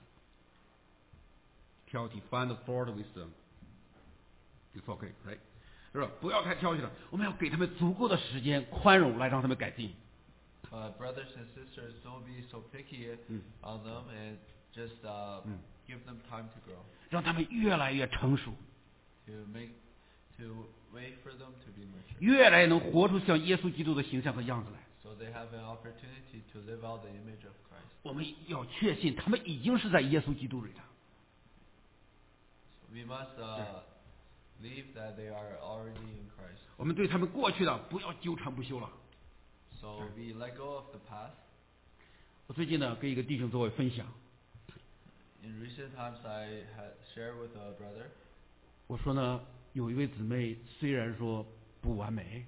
挑剔 find the fault with them. It's okay, right? 是吧？不要太挑剔了，我们要给他们足够的时间宽容，来让他们改进。 Brothers and sisters, don't be so picky on them and just give them time to grow. 让他们越来越成熟， To wait for them to be mature. 越来越能活出像耶稣基督的形象和样子来。 So they have an opportunity to live out the image of Christ. 我们要确信他们已经是在耶稣基督里的。 So we must believe that they are already in Christ. 我们对他们过去的不要纠缠不休了。 So we let go of the past. 我最近呢跟一个弟兄做分享， In recent times, I had shared with a brother. 我说呢，有一位姊妹虽然说不完美，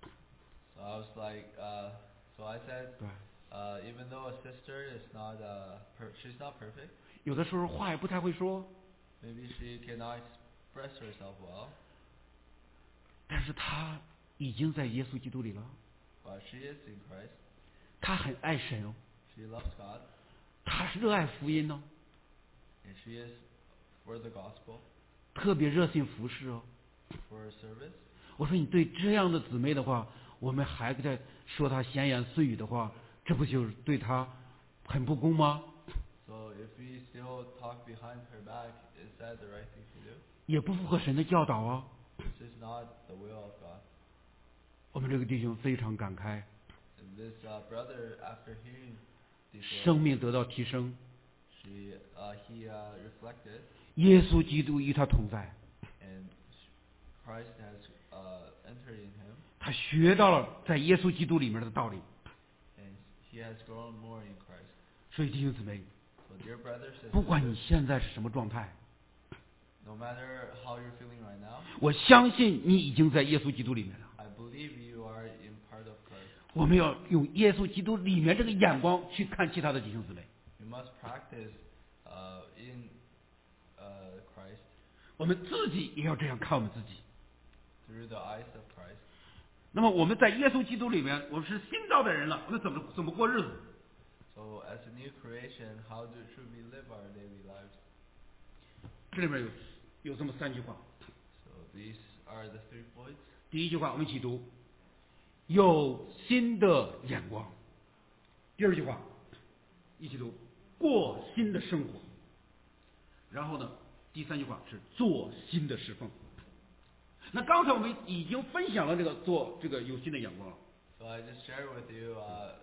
So I was like, so I said, 对， even though a sister is not, she's not perfect. 有的时候话也不太会说， Maybe she cannot express herself well, 但是她已经在耶稣基督里了， but she is in Christ. 她很爱神哦， She loves God, 她热爱福音哦， and she is for the gospel, 特别热心服侍哦。 for service. 我说你对这样的姊妹的话，我们还在说她闲言碎语的话，这不就是对她很不公吗？ So if we still talk behind her back, is that the right thing to do? 也不符合神的教导啊。 This is not the will of God. 我们这个弟兄非常感慨， And this brother, after hearing these 生 words, 命得到提升， he reflected, 耶稣基督与他同在， and Christ has entered in him, 他学到了在耶稣基督里面的道理。 and he has grown more in Christ. 所以弟兄姊妹， So dear brothers and 不管你 sisters, 现在是什么状态， no matter how you're feeling right now, 我相信你已经在耶稣基督里面了。 I believe you are in part of Christ. 我们要用耶稣基督里面这个眼光去看其他的弟兄姊妹。 You must practice in Christ 我们自己也要这样看我们自己。 through the eyes of Christ. 那么我们在耶稣基督里面，我们是新造的人了，我们怎么过日子？ So as a new creation, should we live our daily lives? 这里面有这么3句话。 So these are the 3 points. 第一句话我们一起读，有新的眼光。第二句话一起读，过新的生活。然后呢，第3句话是做新的侍奉。那刚才我们已经分享了做这个有新的眼光了。 So I just share with you,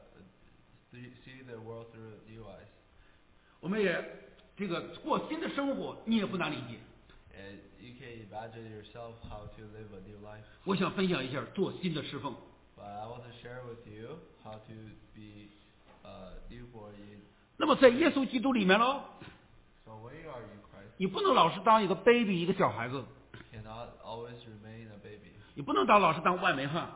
see the world through new eyes. 我们也这个过新的生活，你也不难理解。 And you can imagine yourself how to live a new life. 我想分享一下做新的侍奉。 But I want to share with you how to be newborn in. 那么在耶稣基督里面喽， So where are you, Christ? 你不能老是当一个 baby 一个小孩子， You cannot always remain a baby. 你不能老是当外媒汉。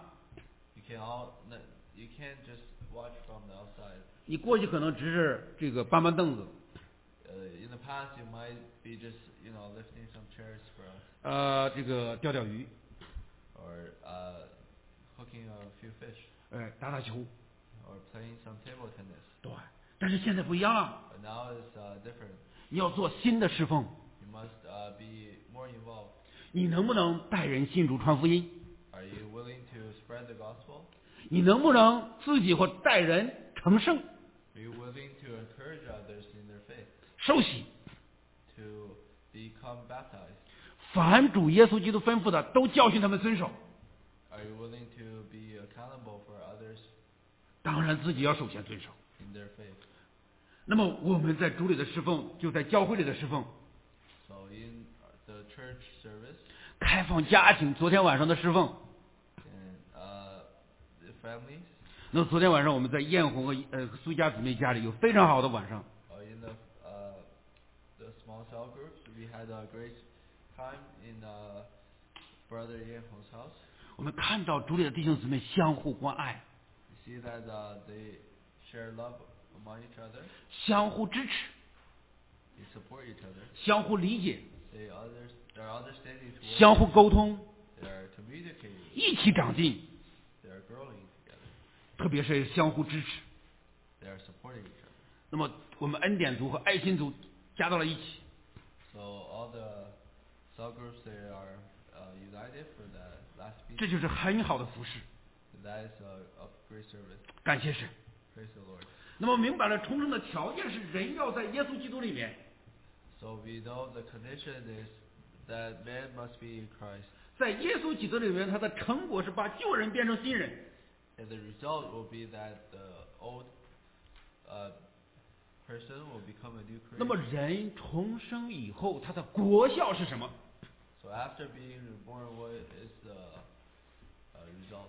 You can't just watch from the outside. 你过去可能只是这个搬搬凳子， In the past, you might be just lifting some chairs for us, 这个钓鱼， or hooking a few fish, 打球， or playing some table tennis. 对。但是现在不一样了， But now it's different. 你要做新的侍奉， You must be more involved. 你能不能带人信主传福音？ Are you willing to spread the gospel? 你能不能自己或带人成圣？ Are you willing to encourage others in their faith, 受洗， to become baptized? 凡主耶稣基督吩咐的，都教训他们遵守。 Are you willing to be accountable for others 当然，自己要首先遵守。 in their faith? 那么我们在主里的侍奉，就在教会里的侍奉， So in the church service 开放家庭。昨天晚上的侍奉， and the families, 那昨天晚上我们在艳红和苏家姊妹家里有非常好的晚上。 in the small cell groups, we had a great time in Brother Yan Hong's house. 我们看到主里的弟兄姊妹相互关爱， You see that they share love among each other, 相互支持， they support each other, 相互理解， they're understanding towards, 相互沟通， they're communicating, 一起长进。 they're growing together, 特别是相互支持。 they're supporting each other. 那么我们恩典族和爱心族加到了一起， So all the cell groups, they are united for the last 这 piece. 就是很好的服饰。 That is a great service. 感谢神。 Praise the Lord. 那么明白了，重生的条件是人要在耶稣基督里面， So we know the condition is that man must be in Christ, 在耶稣基督里面，他的成果是把旧人变成新人。 and the result will be that the old person will become a new 那么 creation. 人重生以后，他的国效是什么？ So after being reborn, what is the result?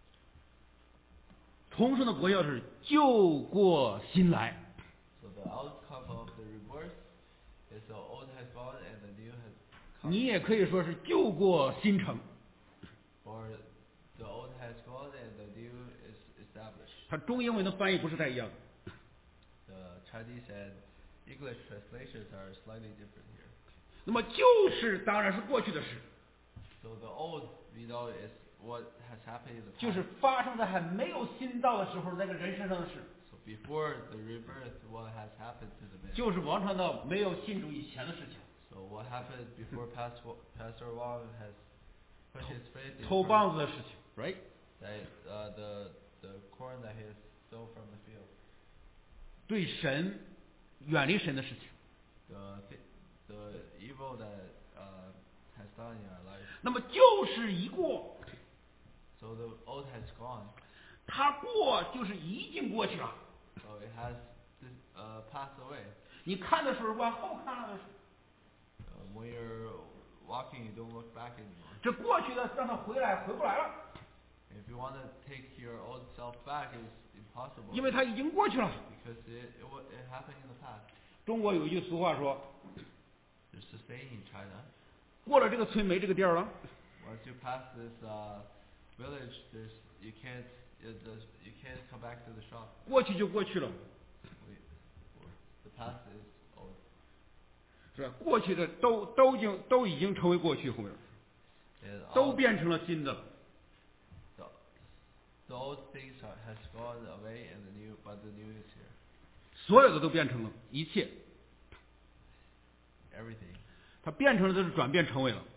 重生的国效是旧过新来。 So the outcome of the rebirth is the old has gone and the new has come, 你也可以说是旧过新成。 or the old has gone and the new is established. 它中英文的翻译不是太一样。 The Chinese and English translations are slightly different here. 那么旧事当然是过去的事， So the old, we know, is what has happened in the 就 past. 是发生在还没有新到的时候那个人身上的事， So before the rebirth, what has happened to the man? 就是王传道没有信主以前的事情。 So what happened before Pastor Wang has put his faith in 偷 Christ, 棒子的事情 ，right？ that the corn that he has stolen from the field, 对神远离神的事情。 the evil that has done in our life. 那么旧事一过， So the old has gone. 它过就是已经过去了。 So it has passed away. 你看的时候往后看了， When you're walking, you don't look back anymore. 这过去的让它回来，回不来了， If you want to take your old self back, it's impossible 因为它已经过去了。 because it happened in the past. 中国有一句俗话说 There's a saying in China: 过了这个村没这个店儿了。 once you pass this village, you can't come back to the shop. 过去就过去了， The past is old. 是吧？过去的都已经成为过去，后面 And 都变成了新的了。 the old things has gone away, and but the new is here. 所有的都变成了，一切 Everything. 它变成了，就是转变成为了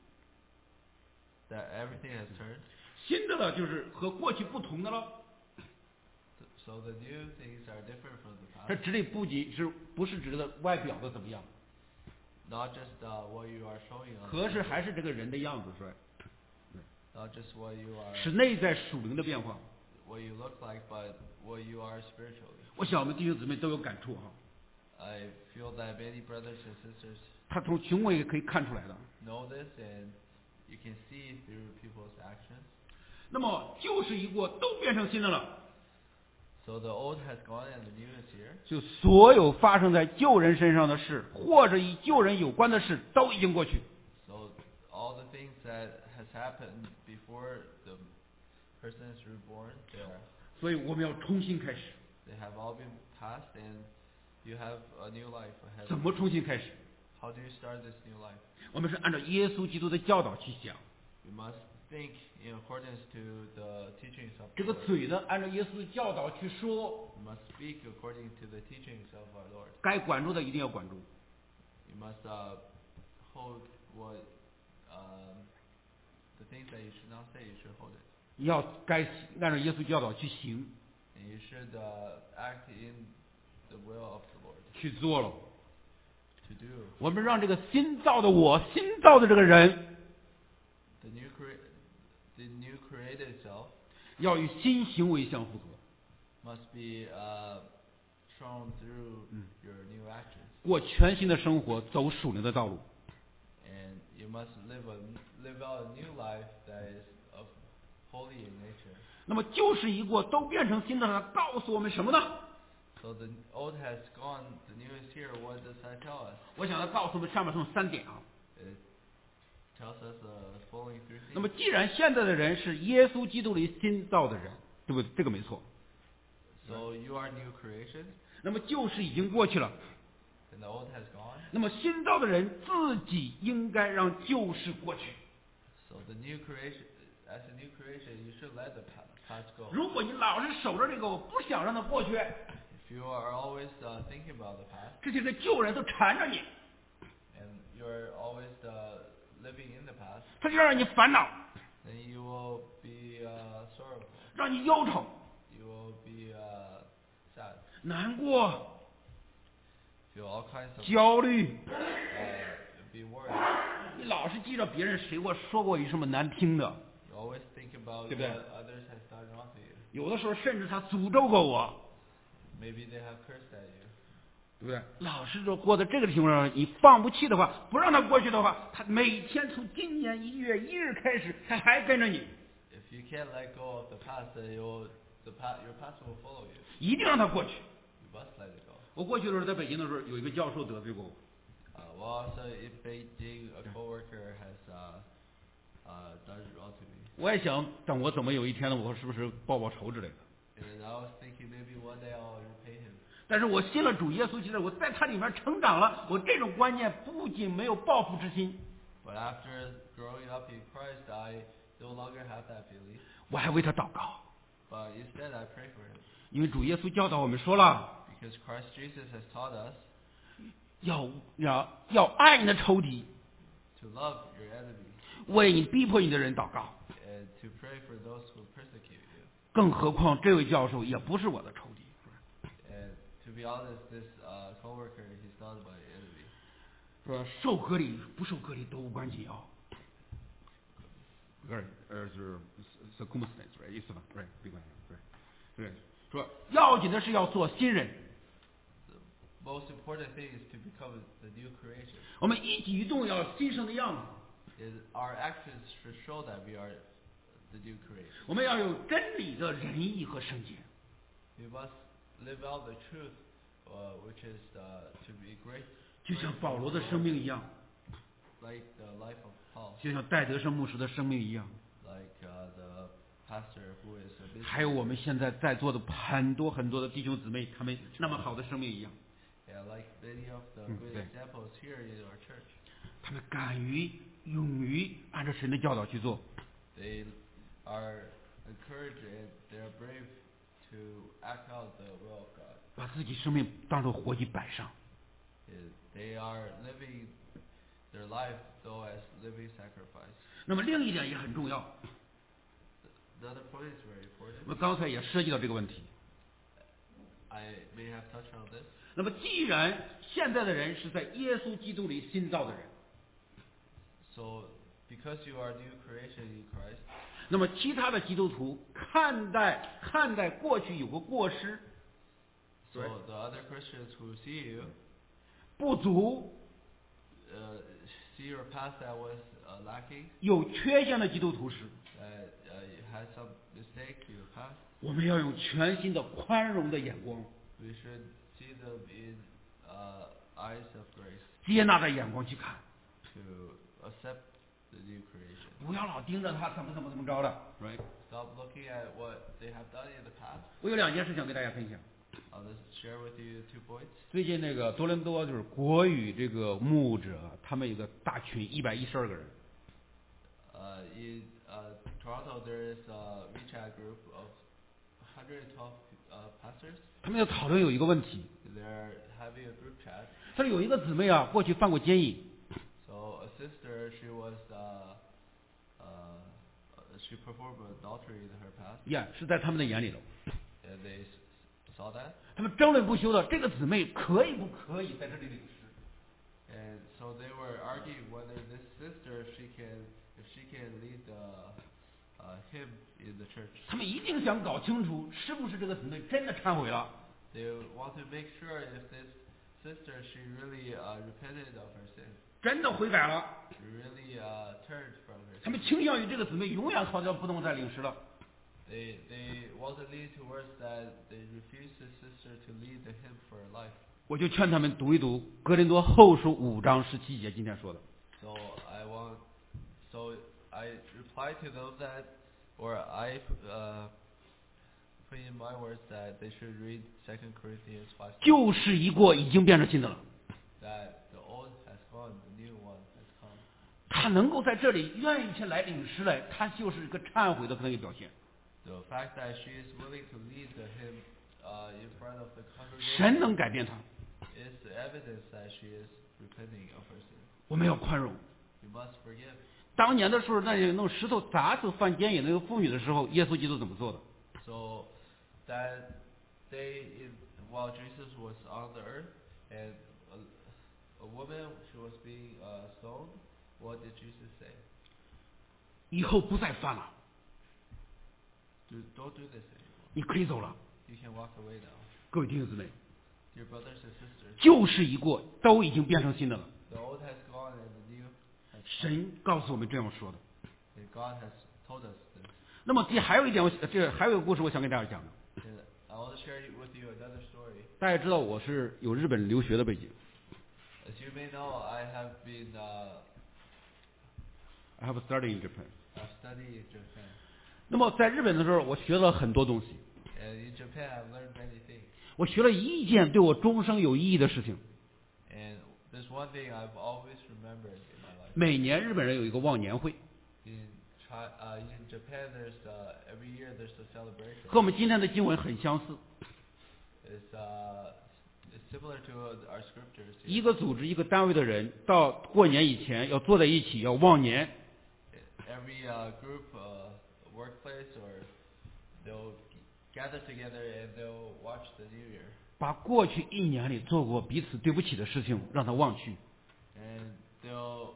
That everything has turned. 新的了，就是和过去不同的了。 So the new things are different from the 它 past. 指的不是指的外表的怎么样， Not just what you are showing on. 可是还是这个人的样子，是吧？ Not just what you are, 是内在属灵的变化。 what you look like, but what you are spiritually. 我想我们弟兄姊妹都有感触哈， I feel that many brothers and sisters 他从行为也可以看出来的。 know this, and you can see through people's actions. 那么旧事一过，都变成新的了。 So the old has gone and the new is here. 就所有发生在旧人身上的事，或者与旧人有关的事，都已经过去。 So all the things that has happened before the person is reborn, 所以我们要重新开始。 they have all been passed, and you have a new life ahead. 怎么重新开始？ How do you start this new life? 我们是按照耶稣基督的教导去想。 You must think in accordance to the teachings of 这 the 个 Lord. 嘴呢，按照耶稣的教导去说， You must speak according to the teachings of our Lord. 该管住的一定要管住。 You must hold what the things that you should not say. You should hold it, 要该按照耶稣教导去行， and you should act in the will of the Lord 去做了。 to do. 我们让这个新造的我，新造的这个人， The new created self 要与新行为相符合， must be shown through your new actions, 过全新的生活，走属灵的道路。 and you must live out a new life that is of holy in nature. 那么旧事一过，都变成新的了，告诉我们什么呢？ So the old has gone, the new is here. What does that tell us? 我想他告诉我们上面从3点啊。 It tells us the following three 那么 things. 既然现在的人是耶稣基督里新造的人，对不对？这个没错。 So you are new creation, 那么旧事已经过去了， and the old has gone. 那么新造的人自己应该让旧事过去。 So the new creation, as a new creation, you should let the past go. 如果你老是守着这个，我不想让它过去， If you are always thinking about the past, 这些个旧人都缠着你， and you're always living in the past, 他就让你烦恼， then you will be sorrowful. 让你忧愁、 You will be sad. 难过、 Feel all kinds of 焦虑。 be worried. 你老是记着别人谁说过什么难听的， You always think about 对不对？ what others have done wrong to you. 有的时候甚至他诅咒过我， Maybe they have cursed at you. 对不对？老是就过在这个情况上，你放不弃的话，不让他过去的话，他每天从今年1月1日开始，他还跟着你， If you can't let go of the past, then your past will follow you. 一定让他过去。 You must let it go. 我过去的时候在北京的时候，有一个教授得罪过我， Well, also in Beijing, a coworker has done wrong to me. 我也想等我怎么有一天呢，我是不是报仇之类的。 And I was thinking maybe one day I'll repay him. 但是我信了主耶稣基督，我在他里面成长了，我这种观念不仅没有报复之心， But after growing up in Christ, I no longer have that feeling. 我还为他祷告， But instead, I pray for him. 因为主耶稣教导我们说了， Because Christ Jesus has taught us 要爱你的仇敌， to love your enemies 为你逼迫你的人祷告。 and to pray for those who persecute you. 更何况这位教授也不是我的仇敌， And to be honest, this coworker, he's not my enemy. 说受割礼不受割礼都无关紧要。是 circumstance， 意思吧？没关系，对，说要紧的是要做新人。 The most important thing is to become the new creation. 我们一举一动要新生的样子， Is our actions should show that we are the new creation. 我们要有真理的仁义和圣洁。 We must live out the truth, which is to be great. 就像保罗的生命一样， Like the life of Paul, 就像戴德生牧师的生命一样， like the pastor who is a bishop. 还有我们现在在座的很多的弟兄姊妹，他们那么好的生命一样， Yeah, like many of the good okay. examples here in our church. 他们敢于、勇于按照神的教导去做。 They are encouraged and they are brave to act out the will of God. 把自己生命当作活祭摆上。 They are living their life though as living sacrifice. 那么另一点也很重要， The other point is very 我 important. 们刚才也涉及到这个问题。 I may have touched on this. 那么既然现在的人是在耶稣基督里新造的人， So because you are new creation in Christ, 那么其他的基督徒看待过去有个过失， so the other Christians who see you 不足， see see your past that was lacking, 有缺陷的基督徒时， you had some mistake in your past, 我们要用全新的宽容的眼光， we should see them in eyes of grace 接纳的眼光去看， to accept the new creation. 不要老盯着他怎么着的。Right？ Stop looking at what they have done in the past. 我有2件事想跟大家分享。 I'll just share with you 2 points. 最近那个多伦多就是国语这个牧者，他们有个大群112个人， In Toronto, there is a WeChat group of 112 pastors. 他们要讨论有一个问题， They're having a group chat. 他说有一个姊妹啊，过去犯过奸淫， So a sister, she was she performed adultery in her past, 是在他们的眼里头， and they saw that, 他们争论不休的，这个姊妹可以不可以在这里领诗？ and so they were arguing whether this sister, if she can lead the hymn in the church. 他们一定想搞清楚是不是这个姊妹真的忏悔了。 They want to make sure if this sister, she really repented of her sin, 真的悔改了， she really turned from her 他 sin. 们倾向于这个姊妹永远好像不能再领诗了。 They want to lead towards that they refuse this sister to lead the hymn for her life. 我就劝他们读一读哥林多后书5章17节今天说的。 So I reply to them that, or I put in my words that they should read 2 Corinthians 5. 旧事一过，已经变成新的了。 That the old has gone, the new one has come. 他能够在这里愿意去来领诗来，他就是一个忏悔的可能一个表现。 The fact that she is willing to lead the hymn in front of the 神 congregation 能改变他， is the evidence that she is repenting of her sin. 我们要宽容。 We must forgive. 当年的时候，那用石头砸死犯奸淫那个妇女的时候，耶稣基督怎么做的？ So that day, while Jesus was on the earth, and a woman, she was being stoned, what did Jesus say? 以后不再犯了， Don't do this anymore. 你可以走了。 You can walk away now. 各位弟兄姊妹， Dear brothers and sisters, 旧事一过，都已经变成新的了。 the old has gone and the new has come. 神告诉我们这样说的。 And God has told us this. 那么还有一点，还有一个故事，我想跟大家讲的。 And I want to share with you another story. 大家知道我是有日本留学的背景 As you may know, I have been ，I have studied in Japan。 I've studied in Japan. 那么在日本的时候，我学了很多东西， And in Japan, I've learned many things. 我学了一件对我终生有意义的事情。 And there's one thing I've always remembered in my life. 每年日本人有一个忘年会， In Japan, there's every year there's a celebration. 和我们今天的经文很相似。 It's similar to our scriptures. 一个组织、一个单位的人，到过年以前要坐在一起，要忘年。 Every group, workplace, or they'll gather together and they'll watch the New Year. 把过去1年里做过彼此对不起的事情，让他忘去。 And they'll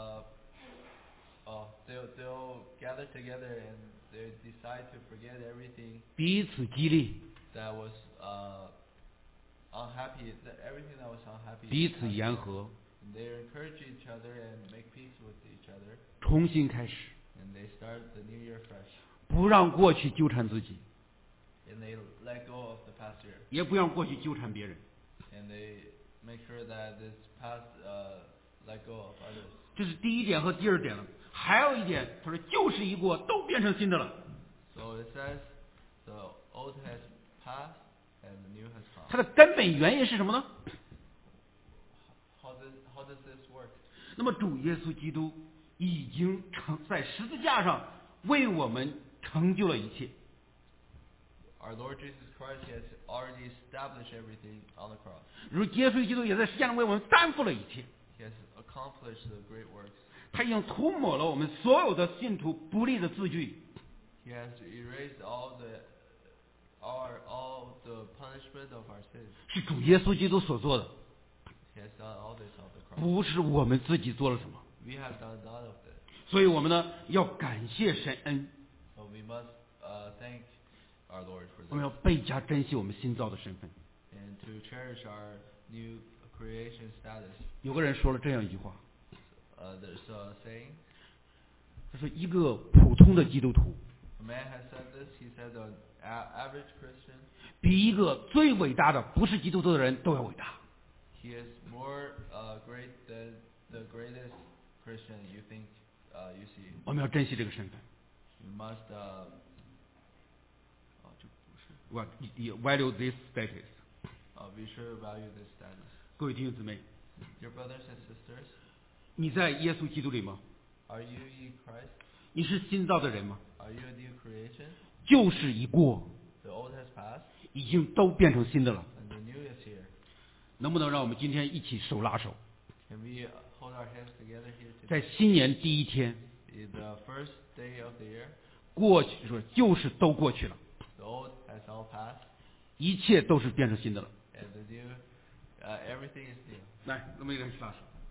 gather together and they decide to forget everything 彼此激励， that was unhappy, everything that was unhappy. 彼此言和， And they encourage each other and make peace with each other. 重新开始， And they start the new year fresh. 不让过去纠缠自己， And they let go of the past year. 也不让过去纠缠别人。 And they make sure that this past let go of others. 这是第一点和第二点了。还有一点，他说旧事一过，都变成新的了。 So it says the old has passed and the new has 它 come. 的根本原因是什么呢？ How does this work? 那么主耶稣基督已经在十字架上为我们成就了一切。 Our Lord Jesus Christ has already established everything on the cross. 如耶稣基督也在实际上为我们担负了一切。 He has accomplished the great works. 他已经涂抹了我们所有的信徒不利的字句， He has erased all the punishment of our sins. 是主耶稣基督所做的， He has done all this on the cross. 不是我们自己做了什么。 We have done none of this. 所以我们呢要感谢神恩， So we must thank our Lord for 我们 this. 要倍加珍惜我们新造的身份。 And to cherish our new creation status. 有个人说了这样一句话， there's a saying. 他说一个普通的基督徒 A man has said this. He said an average Christian, 比一个最伟大的不是基督徒的人都要伟大。 he is more great than the greatest Christian you think you see. 我们要珍惜这个身份。 You must 我要 value this status。 be sure to value this status. 各位弟兄姊妹， Your brothers and sisters, 你在耶稣基督里吗？ are you in Christ? 你是新造的人吗？ Are you a new creation? 旧事已过， The old has passed 已经都变成新的了。 and the new is here. 能不能让我们今天一起手拉手， Can we hold our hands together here 在 today? 新年第一天， In the first day of the year, 过去说旧事都过去了， the old has all passed 一切都是变成新的了。 and the new, everything is new. 来，那么一个人去拉手。